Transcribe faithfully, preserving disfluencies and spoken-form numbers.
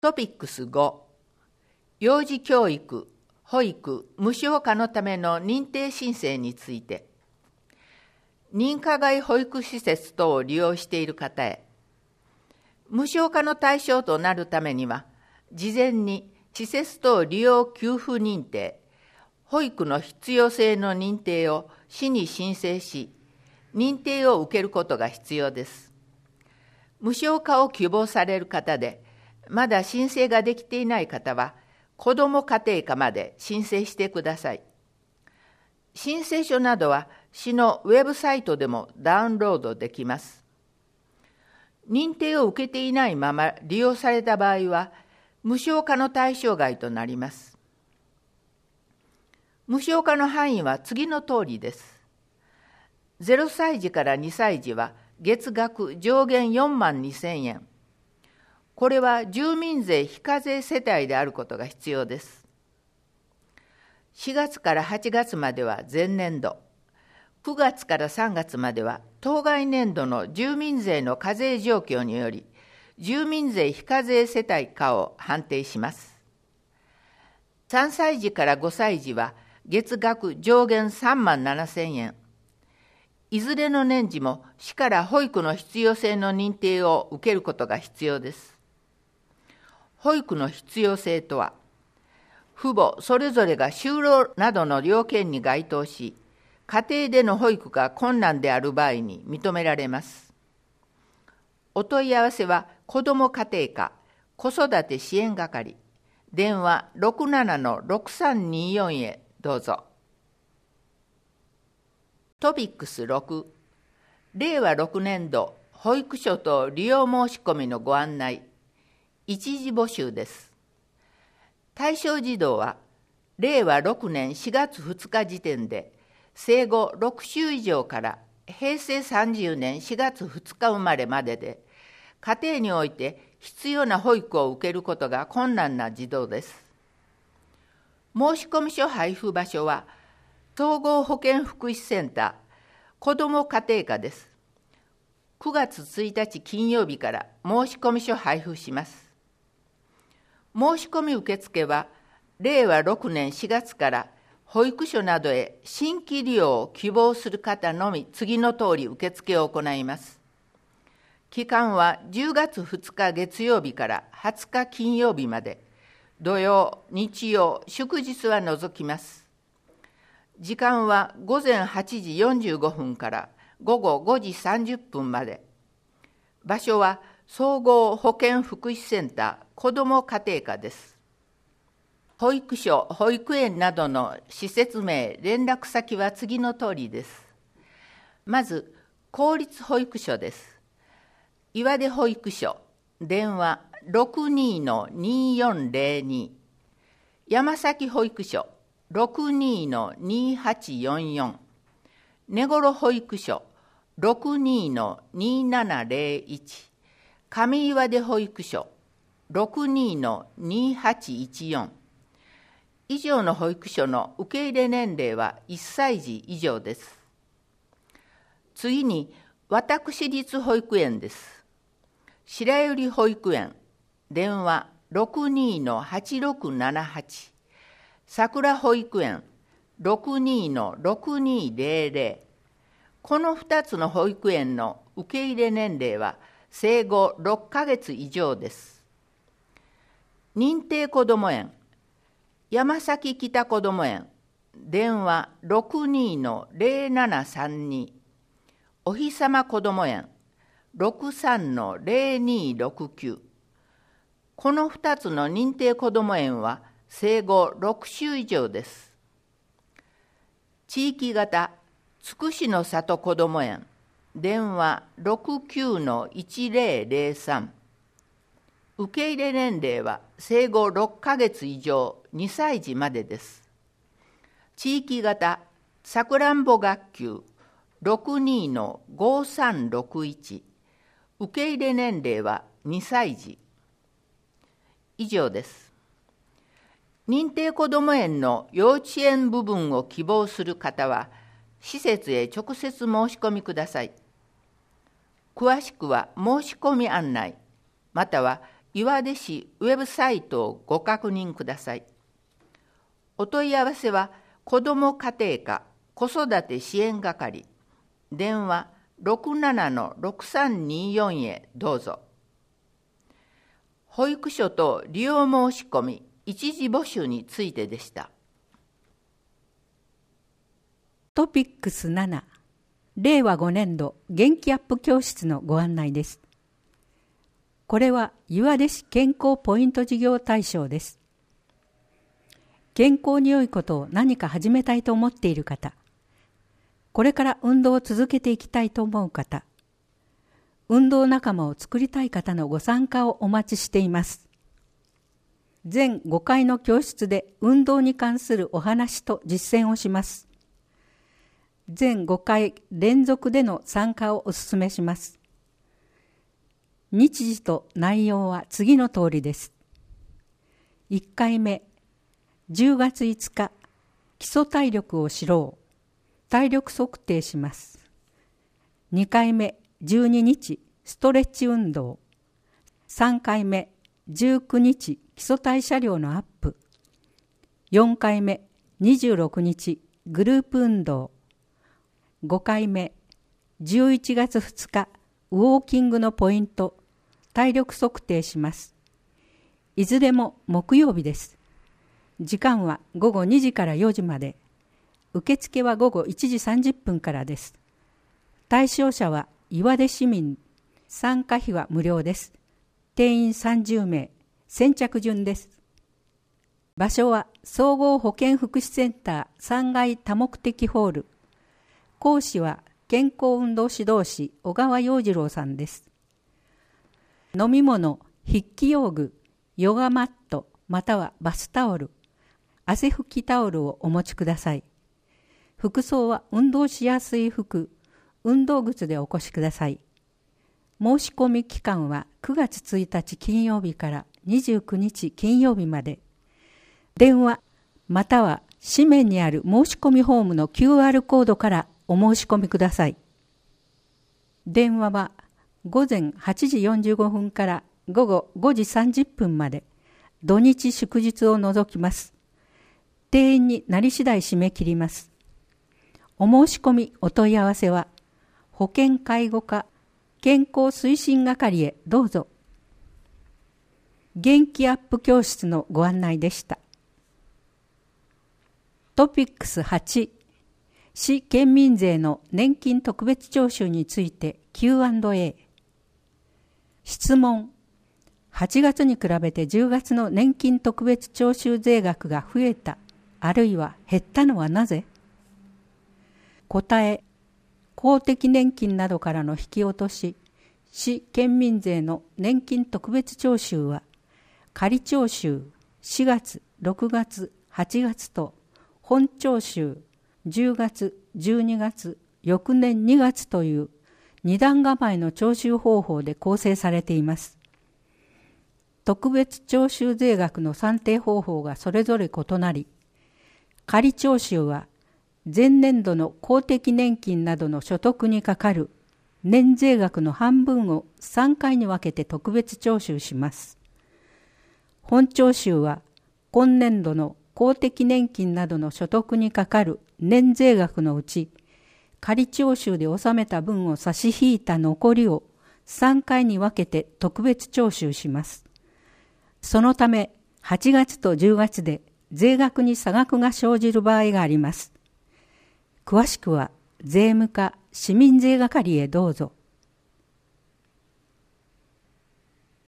トピックスご、幼児教育、保育、無償化のための認定申請について、認可外保育施設等を利用している方へ、無償化の対象となるためには、事前に施設等利用給付認定、保育の必要性の認定を市に申請し、認定を受けることが必要です。無償化を希望される方で、まだ申請ができていない方は、子ども家庭科まで申請してください。申請書などは市のウェブサイトでもダウンロードできます。認定を受けていないまま利用された場合は、無償化の対象外となります。無償化の範囲は次の通りです。ゼロさい児からにさい児は月額上限よんまんにせんえん。これは住民税非課税世帯であることが必要です。しがつからはちがつまでは前年度、くがつからさんがつまでは当該年度の住民税の課税状況により、住民税非課税世帯かを判定します。さんさい児からごさい児は月額上限さんまんななせんえん。いずれの年次も市から保育の必要性の認定を受けることが必要です。保育の必要性とは、父母それぞれが就労などの要件に該当し、家庭での保育が困難である場合に認められます。お問い合わせは、子ども家庭課子育て支援係、電話 ろくななのろくさんによん へどうぞ。トピックスろく、れいわろくねんど保育所等利用申し込みのご案内、一時募集です。対象児童は、れいわろくねんしがつふつか時点で、生後ろくしゅう以上からへいせいさんじゅうねんしがつふつか生まれまでで、家庭において必要な保育を受けることが困難な児童です。申込書配布場所は、総合保健福祉センター、子ども家庭科です。くがつついたち金曜日から申込書配布します。申し込み受付は、れいわろくねんしがつから保育所などへ新規利用を希望する方のみ次の通り受付を行います。期間はじゅうがつふつか月曜日からはつか金曜日まで、土曜、日曜、祝日は除きます。時間はごぜんはちじよんじゅうごふんからごごごじさんじゅっぷんまで。場所は総合保健福祉センター子ども家庭科です。保育所、保育園などの施設名、連絡先は次の通りです。まず、公立保育所です。岩出保育所、電話 ろくにのによんぜろに、山崎保育所、ろくにのにはちよんよん、根頃保育所、ろくにのにななぜろいち、上岩出保育所、ろくにのにはちいちよん、以上の保育所の受け入れ年齢はいっさい児以上です。次に、私立保育園です。白百合保育園、電話 ろくにのはちろくななはち、桜保育園 ろくにのろくにぜろぜろ、このふたつの保育園の受け入れ年齢は生後ろっかげつ以上です。認定こども園、山崎北こども園、電話 ろくにのぜろななさんに、おひさまこども園、ろくさんのぜろにろくきゅう、このふたつの認定こども園は生後ろくしゅう以上です。地域型、つくしの里こども園、電話 ろくきゅうのいちぜろぜろさん、受け入れ年齢は生後ろっかげつ以上にさい児までです。地域型、さくらんぼ学級、ろくにのごさんろくいち、受け入れ年齢はにさい児。以上です。認定こども園の幼稚園部分を希望する方は、施設へ直接申し込みください。詳しくは申し込み案内、または岩出市ウェブサイトをご確認ください。お問い合わせは子ども家庭課子育て支援係、電話 ろくななのろくさんによん へどうぞ。保育所と利用申し込み一時募集についてでした。 トピックスなな、れいわごねんど元気アップ教室のご案内です。これは岩出市健康ポイント事業大賞です。健康に良いことを何か始めたいと思っている方、これから運動を続けていきたいと思う方、運動仲間を作りたい方のご参加をお待ちしています。全ごかいの教室で運動に関するお話と実践をします。全ごかい連続での参加をお勧めします。日時と内容は次の通りです。いっかいめ、じゅうがついつか、基礎体力を知ろう。体力測定します。にかいめ、じゅうににち、ストレッチ運動。さんかいめ、じゅうくにち、基礎代謝量のアップ。よんかいめ、にじゅうろくにち、グループ運動。ごかいめ、じゅういちがつふつか、ウォーキングのポイント、体力測定します。いずれも木曜日です。時間はごごにじからよじまで。受付はごごいちじさんじゅっぷんからです。対象者は岩出市民。参加費は無料です。定員さんじゅうめい。先着順です。場所は総合保健福祉センターさんがい多目的ホール。講師は健康運動指導士小川洋次郎さんです。飲み物、筆記用具、ヨガマットまたはバスタオル、汗拭きタオルをお持ちください。服装は運動しやすい服、運動靴でお越しください。申し込み期間はくがつついたち金曜日からにじゅうくにち金曜日まで。電話または紙面にある申し込みフォームの キューアール コードからお申し込みください。電話はごぜんはちじよんじゅうごふんからごごごじさんじゅっぷんまで、土日祝日を除きます。定員になり次第締め切ります。お申し込みお問い合わせは保健介護課健康推進係へどうぞ。元気アップ教室のご案内でした。トピックスはち、市県民税の年金特別徴収について キューアンドエー。質問。はちがつに比べてじゅうがつの年金特別徴収税額が増えた、あるいは減ったのはなぜ？答え。公的年金などからの引き落とし、市県民税の年金特別徴収は、仮徴収しがつ、ろくがつ、はちがつと、本徴収じゅうがつ、じゅうにがつ、翌年にがつという二段構えの徴収方法で構成されています。特別徴収税額の算定方法がそれぞれ異なり、仮徴収は前年度の公的年金などの所得にかかる年税額の半分をさんかいに分けて特別徴収します。本徴収は今年度の公的年金などの所得にかかる年税額のうち、仮徴収で納めた分を差し引いた残りをさんかいに分けて特別徴収します。そのためはちがつとじゅうがつで税額に差額が生じる場合があります。詳しくは税務課市民税係へどうぞ。